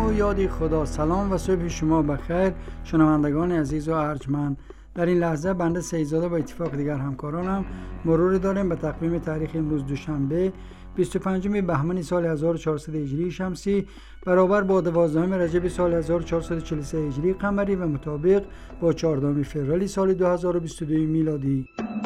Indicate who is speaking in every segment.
Speaker 1: و یاد خدا. سلام و صبح شما بخیر شنوندگان عزیز و ارجمند. در این لحظه بنده سیدزاده با اتفاق دیگر همکارانم مرور داریم به تقویم تاریخ امروز دوشنبه 25 بهمن سال 1400 هجری شمسی برابر با 12 رجب سال 1443 هجری قمری و مطابق با 14 فوریه سال 2022 میلادی.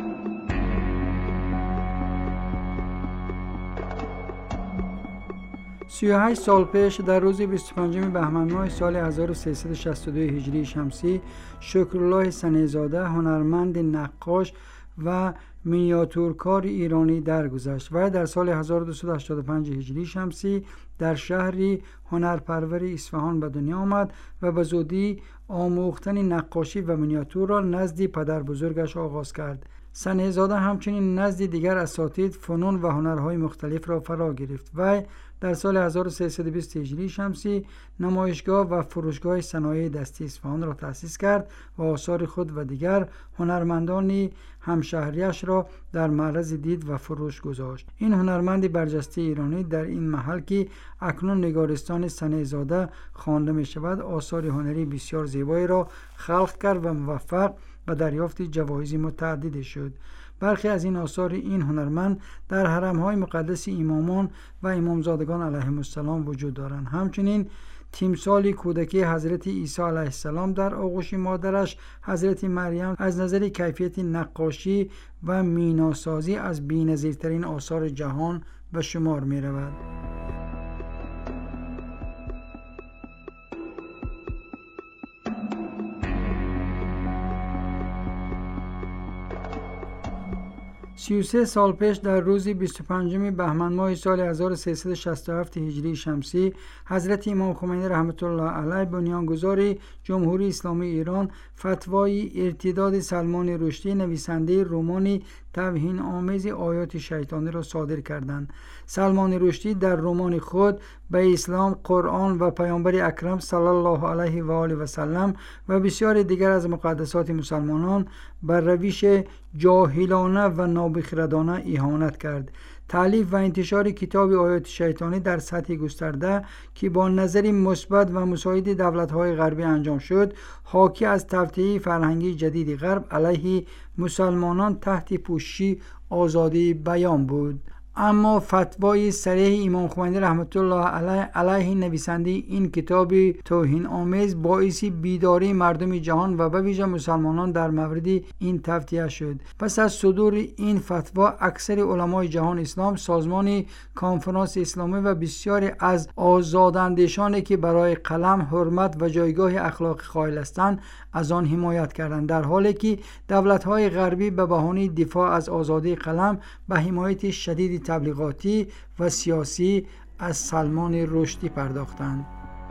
Speaker 1: 38 سال پیش در روز 25 بهمن ماه سال 1362 هجری شمسی شکرالله سنه‌زاده هنرمند نقاش و مینیاتورکار ایرانی درگذشت و در سال 1285 هجری شمسی در شهری هنرپرور اصفهان به دنیا آمد و به زودی آموختن نقاشی و مینیاتور را نزد پدر بزرگش آغاز کرد. سنه‌زاده همچنین نزد دیگر اساتید فنون و هنرهای مختلف را فرا گرفت و در سال 1320 هجری شمسی نمایشگاه و فروشگاه صنایع دستی اصفهان را تأسیس کرد و آثار خود و دیگر هنرمندان همشهریش را در معرض دید و فروش گذاشت. این هنرمند برجسته ایرانی در این محل که اکنون نگارستان سنه‌زاده خوانده می شود آثار هنری بسیار زیبایی را خلق کرد و موفق به دریافت جوایز متعددی شد. برخی از این آثار این هنرمند در حرم‌های مقدس امامان و امامزادگان علیهم السلام وجود دارند. همچنین تمثال کودکی حضرت عیسی علیه السلام در آغوش مادرش حضرت مریم از نظر کیفیت نقاشی و میناسازی از بی‌نظیرترین آثار جهان به شمار می رود. سی و سه سال پیش در روز 25 بهمن ماه سال 1367 هجری شمسی حضرت امام خمینی رحمت الله علیه بنیانگذار جمهوری اسلامی ایران فتوای ارتداد سلمان رشدی نویسنده رمان توهین آمیز آیات شیطانی را صادر کردند. سلمان رشدی در رمان خود به اسلام، قرآن و پیامبر اکرم صلی الله علیه و آله و سلم و بسیار دیگر از مقدسات مسلمانان بر روش جاهلانه و نابخردانه اهانت کرد. تألیف و انتشار کتاب آیات شیطانی در سطح گسترده که با نظری مثبت و مساعد دولت‌های غربی انجام شد، حاکی از تفتیح فرهنگی جدید غرب علیه مسلمانان تحت پوشش آزادی بیان بود. اما فتوای صریح امام خمینی رحمت الله علیه نویسنده این کتاب توهین آمیز باعث بیداری مردم جهان و به ویژه مسلمانان در مورد این تفتیه شد. پس از صدور این فتوا اکثر علمای جهان اسلام، سازمان کنفرانس اسلامی و بسیاری از آزاداندیشانی که برای قلم حرمت و جایگاه اخلاق قائل هستند از آن حمایت کردند، در حالی که دولت‌های غربی به بهانه دفاع از آزادی قلم به حمایت شدید تبلیغاتی و سیاسی از سلمان رشدی پرداختند.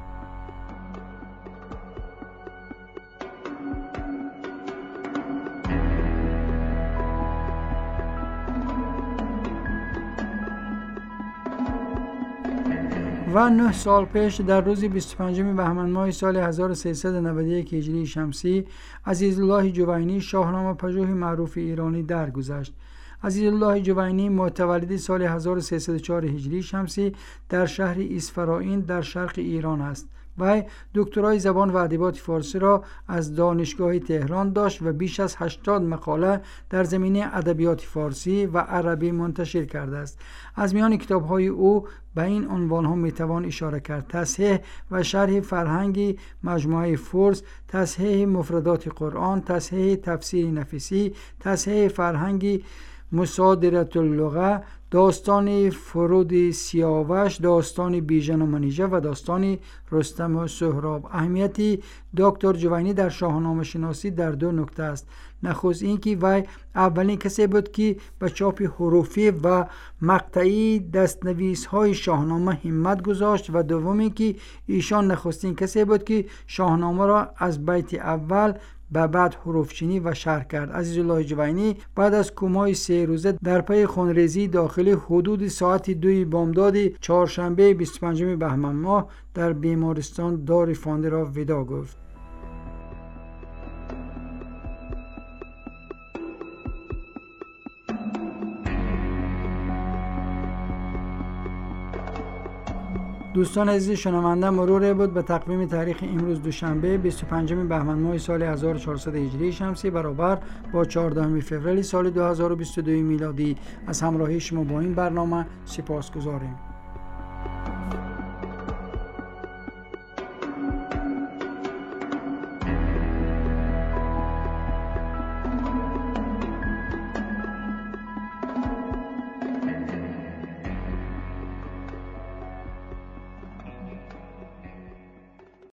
Speaker 1: و 9 سال پیش در روز 25 بهمن ماه سال 1391 هجری شمسی عزیزالله جوینی شاهنامه پژوه معروف ایرانی درگذشت. عزیزالله جوینی متولد سال 1304 هجری شمسی در شهر اسفراین در شرق ایران است. و دکترای زبان و ادبیات فارسی را از دانشگاه تهران داشت و بیش از 80 مقاله در زمینه ادبیات فارسی و عربی منتشر کرده است. از میان کتاب‌های او به این عنوان‌ها میتوان اشاره کرد: تصحیح و شرح فرهنگی مجموعه فورس، تصحیح مفردات قرآن، تصحیح تفسیر نفیسی، تصحیح فرهنگی مصادرة اللغه، داستان فرود سیاوش، داستان بیژن و منیژه و داستان رستم و سهراب. اهمیت دکتر جوینی در شاهنامه شناسی در 2 نکته است. نخست این که وی اولین کسی بود که به چاپ حروفی و مقطعی دستنویس های شاهنامه همت گذاشت و دومی که ایشان نخستین کسی بود که شاهنامه را از بیت اول به بعد حروفچینی و شرح کرد. عزیزالله جوینی بعد از کومای 3 روزه در پی خونریزی داخلی حدود ساعت 2 بامداد چهارشنبه 25 بهمن ماه در بیمارستان دار فانده را ودا گفت. دوستان عزیز شنونده، مرور بود به تقویم تاریخ امروز دوشنبه 25 بهمن ماه سال 1400 هجری شمسی برابر با 14 فوریه سال 2022 میلادی. از همراهی شما با این برنامه سپاسگزاریم.